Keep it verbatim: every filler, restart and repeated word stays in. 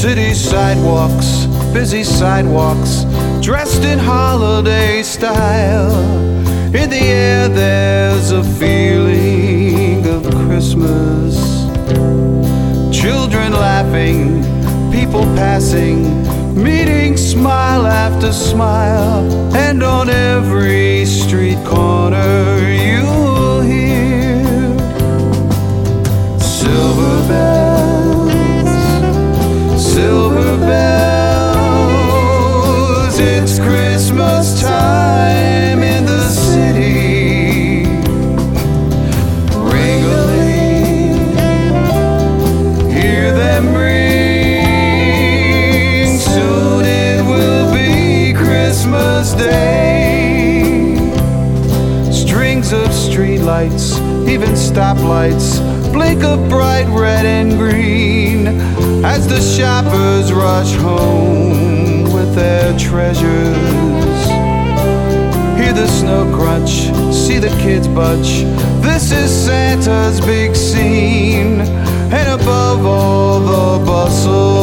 City sidewalks, busy sidewalks, dressed in holiday style. In the air there's a feeling of Christmas. Children laughing, people passing, meeting smile after smile. And on every street corner you'll hear silver bells, silver bells. It's Christmas time in the city. Ring-a-ling, hear them ring. Soon it will be Christmas Day. Strings of streetlights, even stoplights, blink of bright red and green as the shoppers rush home with their treasures. Hear the snow crunch, see the kids bunch. This is Santa's big scene, and above all the bustle